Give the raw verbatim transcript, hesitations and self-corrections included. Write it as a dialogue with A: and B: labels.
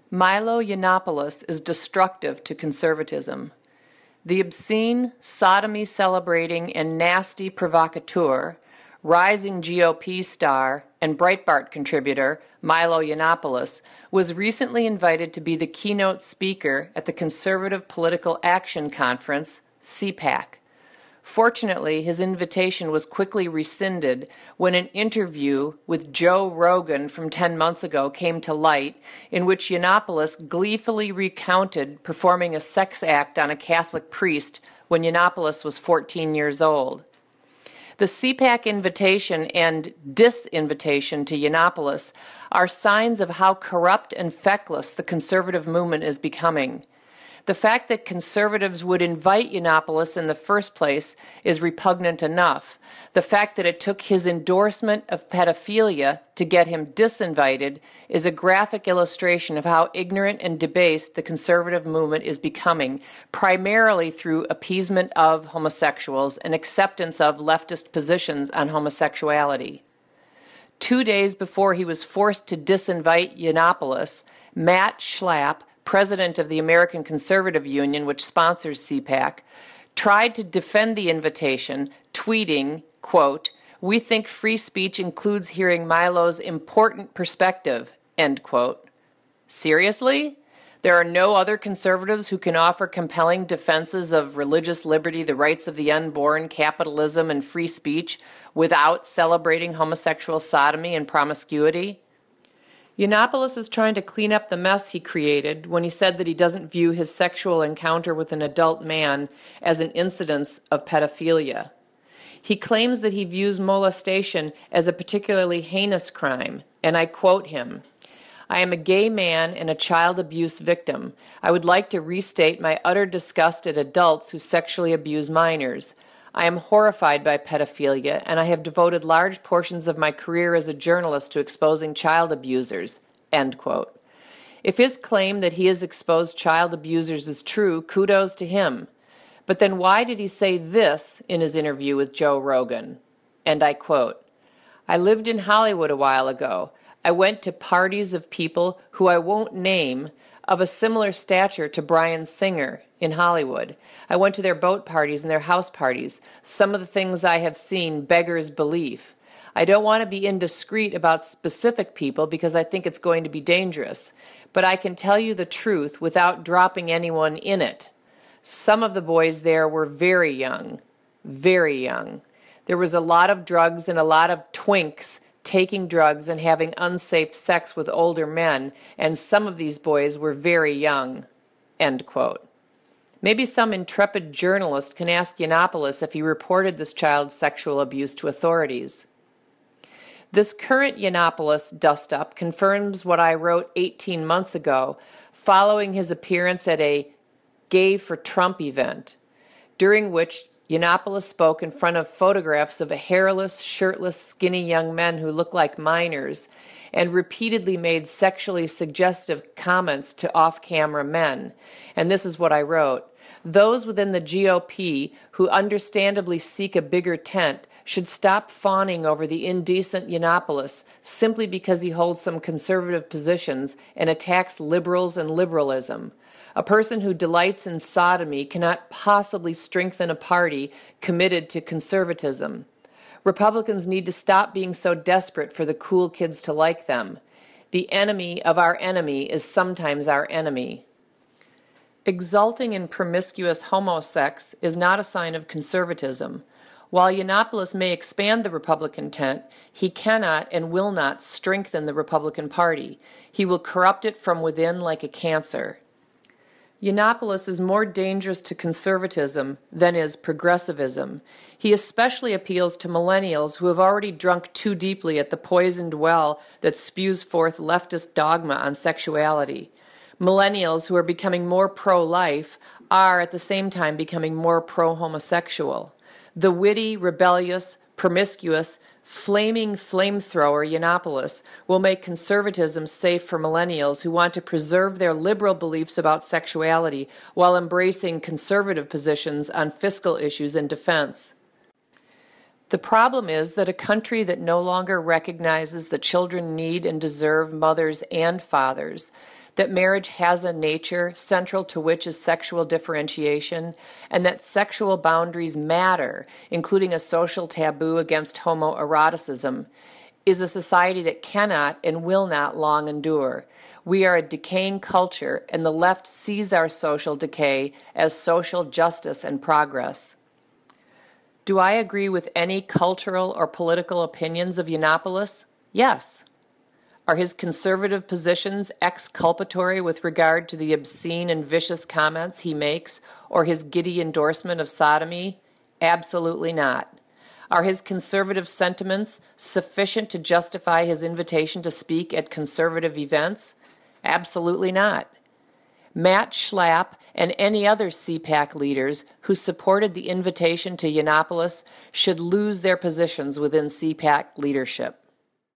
A: Milo Yiannopoulos is destructive to conservatism. The obscene, sodomy-celebrating, and nasty provocateur, rising G O P star, and Breitbart contributor Milo Yiannopoulos was recently invited to be the keynote speaker at the Conservative Political Action Conference, C PAC. Fortunately, his invitation was quickly rescinded when an interview with Joe Rogan from ten months ago came to light, in which Yiannopoulos gleefully recounted performing a sex act on a Catholic priest when Yiannopoulos was fourteen years old. The C PAC invitation and disinvitation to Yiannopoulos are signs of how corrupt and feckless the conservative movement is becoming. The fact that conservatives would invite Yiannopoulos in the first place is repugnant enough. The fact that it took his endorsement of pedophilia to get him disinvited is a graphic illustration of how ignorant and debased the conservative movement is becoming, primarily through appeasement of homosexuals and acceptance of leftist positions on homosexuality. Two days before he was forced to disinvite Yiannopoulos, Matt Schlapp, president of the American Conservative Union, which sponsors C PAC, tried to defend the invitation, tweeting, quote, "We think free speech includes hearing Milo's important perspective," end quote. Seriously? There are no other conservatives who can offer compelling defenses of religious liberty, the rights of the unborn, capitalism, and free speech without celebrating homosexual sodomy and promiscuity? Yiannopoulos is trying to clean up the mess he created when he said that he doesn't view his sexual encounter with an adult man as an incidence of pedophilia. He claims that he views molestation as a particularly heinous crime, and I quote him, "I am a gay man and a child abuse victim. I would like to restate my utter disgust at adults who sexually abuse minors. I am horrified by pedophilia, and I have devoted large portions of my career as a journalist to exposing child abusers," end quote. If his claim that he has exposed child abusers is true, kudos to him. But then why did he say this in his interview with Joe Rogan? And I quote, "I lived in Hollywood a while ago. I went to parties of people who I won't name of a similar stature to Bryan Singer in Hollywood. I went to their boat parties and their house parties. Some of the things I have seen beggars belief. I don't want to be indiscreet about specific people because I think it's going to be dangerous, but I can tell you the truth without dropping anyone in it. Some of the boys there were very young, very young. There was a lot of drugs and a lot of twinks taking drugs and having unsafe sex with older men, and some of these boys were very young," end quote. Maybe some intrepid journalist can ask Yiannopoulos if he reported this child's sexual abuse to authorities. This current Yiannopoulos dust-up confirms what I wrote eighteen months ago, following his appearance at a Gay for Trump event, during which Yiannopoulos spoke in front of photographs of hairless, shirtless, skinny young men who look like minors, and repeatedly made sexually suggestive comments to off-camera men. And this is what I wrote. Those within the G O P who understandably seek a bigger tent should stop fawning over the indecent Yiannopoulos simply because he holds some conservative positions and attacks liberals and liberalism. A person who delights in sodomy cannot possibly strengthen a party committed to conservatism. Republicans need to stop being so desperate for the cool kids to like them. The enemy of our enemy is sometimes our enemy. Exulting in promiscuous homosex is not a sign of conservatism. While Yiannopoulos may expand the Republican tent, he cannot and will not strengthen the Republican Party. He will corrupt it from within like a cancer. Yiannopoulos is more dangerous to conservatism than is progressivism. He especially appeals to millennials who have already drunk too deeply at the poisoned well that spews forth leftist dogma on sexuality. Millennials who are becoming more pro-life are at the same time becoming more pro-homosexual. The witty, rebellious, promiscuous, flaming flamethrower Yiannopoulos will make conservatism safe for millennials who want to preserve their liberal beliefs about sexuality while embracing conservative positions on fiscal issues and defense. The problem is that a country that no longer recognizes that children need and deserve mothers and fathers, that marriage has a nature central to which is sexual differentiation, and that sexual boundaries matter, including a social taboo against homoeroticism, is a society that cannot and will not long endure. We are a decaying culture, and the left sees our social decay as social justice and progress. Do I agree with any cultural or political opinions of Yiannopoulos? Yes. Are his conservative positions exculpatory with regard to the obscene and vicious comments he makes or his giddy endorsement of sodomy? Absolutely not. Are his conservative sentiments sufficient to justify his invitation to speak at conservative events? Absolutely not. Matt Schlapp and any other C PAC leaders who supported the invitation to Yiannopoulos should lose their positions within C PAC leadership.